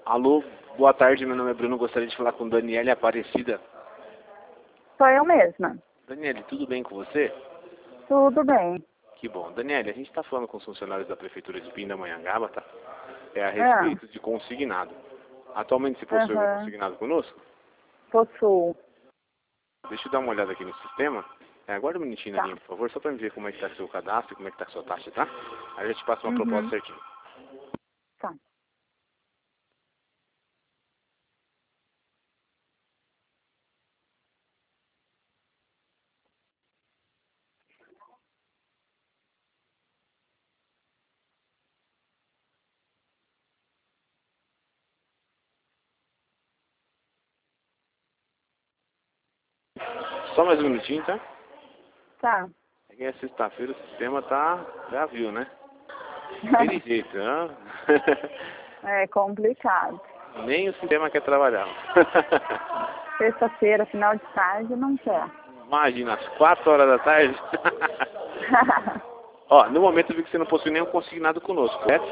Alô, boa tarde, meu nome é Bruno, gostaria de falar com Daniele Aparecida. Sou eu mesma. Daniele, tudo bem com você? Tudo bem. Que bom. Daniele, a gente está falando com os funcionários da Prefeitura de Pindamonhangaba, tá? É a Ah, respeito de consignado. Atualmente você possui algum aham. consignado conosco? Possuo. Deixa eu dar uma olhada aqui no sistema. Aguarda um minutinho na Tá. linha, por favor, só para me ver como é que está seu cadastro, como é que está a sua taxa, tá? Aí eu te passo uma proposta Uhum. certinho. Tá. Só mais um minutinho, tá? Tá. É que é sexta-feira, o sistema tá... Já viu, né? Aquele jeito, hã? É complicado. Nem o sistema quer trabalhar. Sexta-feira, final de tarde, não quer. Imagina, às 4 horas da tarde. Ó, no momento eu vi que você não possui nenhum consignado conosco, correto?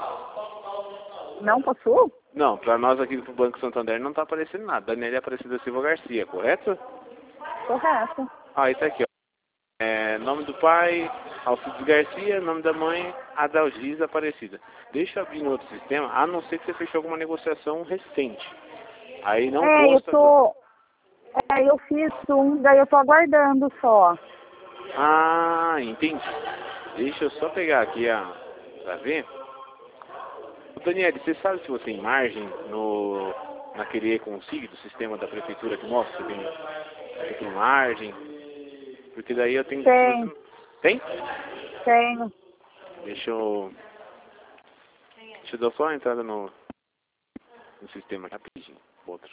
Não possuo? Não, para nós aqui do Banco Santander não tá aparecendo nada. Daniela Aparecida Silva Garcia, correto? Correto. Ah, aí tá aqui, ó. Nome do pai, Alcides Garcia, nome da mãe, Adalgisa Aparecida. Deixa eu abrir no outro sistema, a não ser que você fechou alguma negociação recente. Aí não consta... Eu fiz um, daí eu tô aguardando só. Ah, entendi. Deixa eu só pegar aqui pra ver. Daniele, você sabe se você tem margem naquele e-consig do sistema da prefeitura que mostra se você tem margem? Porque daí eu tenho... Tem, Tem? tenho. Deixa eu dar só uma entrada no sistema aqui rapidinho. Outro.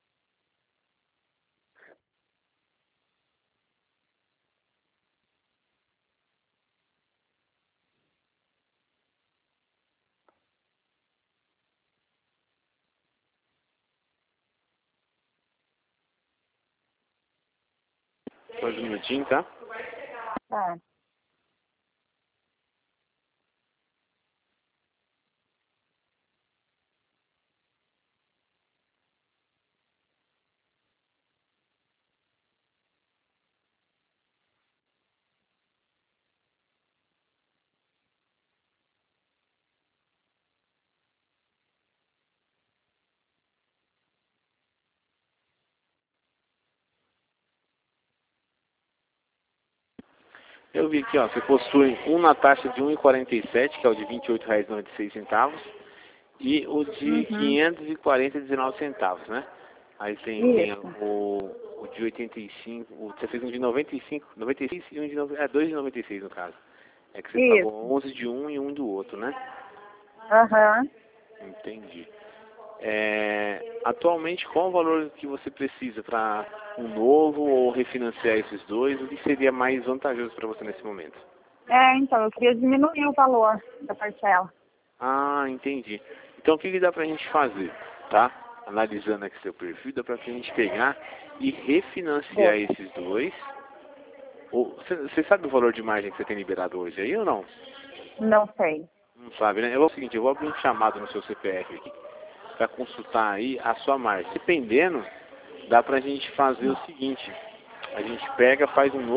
Mais um minutinho, tá? Tá. Eu vi aqui, ó, você possui um na taxa de 1,47, que é o de R$ 28,96, e o de Uhum. 540,19 centavos, né? Aí tem Isso. o de 85, você fez um de 95, 96 e um de 2,96 no caso. É que você pagou Isso. 11 de um e um do outro, né? Aham. Entendi. Atualmente, qual o valor que você precisa para um novo ou refinanciar esses dois? O que seria mais vantajoso para você nesse momento? Então, eu queria diminuir o valor da parcela. Ah, entendi. Então, o que dá para a gente fazer, tá? Analisando aqui seu perfil, dá para a gente pegar e refinanciar Boa. esses dois. Você sabe o valor de margem que você tem liberado hoje aí ou não? Não sei. Não sabe, né? É o seguinte, eu vou abrir um chamado no seu CPF aqui para consultar aí a sua margem. Dependendo, dá pra gente fazer o seguinte, a gente pega, faz um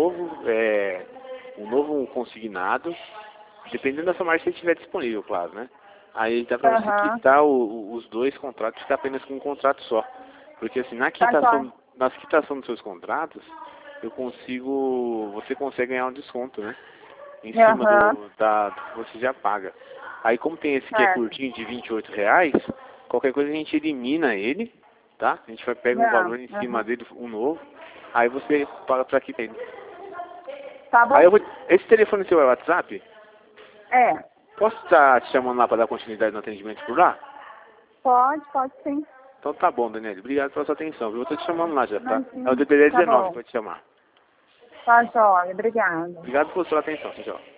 novo consignado, dependendo da sua margem que você tiver disponível, claro, né? Aí dá pra você Aham. quitar os dois contratos, ficar apenas com um contrato só. Porque assim, Tá, tá. nas quitação dos seus contratos, você consegue ganhar um desconto, né? Em cima Aham. do que você já paga. Aí como tem esse que é Certo. curtinho de R$ 28, qualquer coisa a gente elimina ele, tá? A gente pega um Não. valor em cima Aham. dele, um novo, aí você paga pra quitar ele. Tá Aí bom. esse telefone seu é WhatsApp? É. Posso estar te chamando lá para dar continuidade no atendimento por lá? Pode sim. Então tá bom, Daniel. Obrigado pela sua atenção, viu? Eu tô te chamando lá já, tá? É o Imagina. DPD Tá 19 que bom. vai te chamar. Tá, joia. Obrigada. Obrigado pela sua atenção, tchau.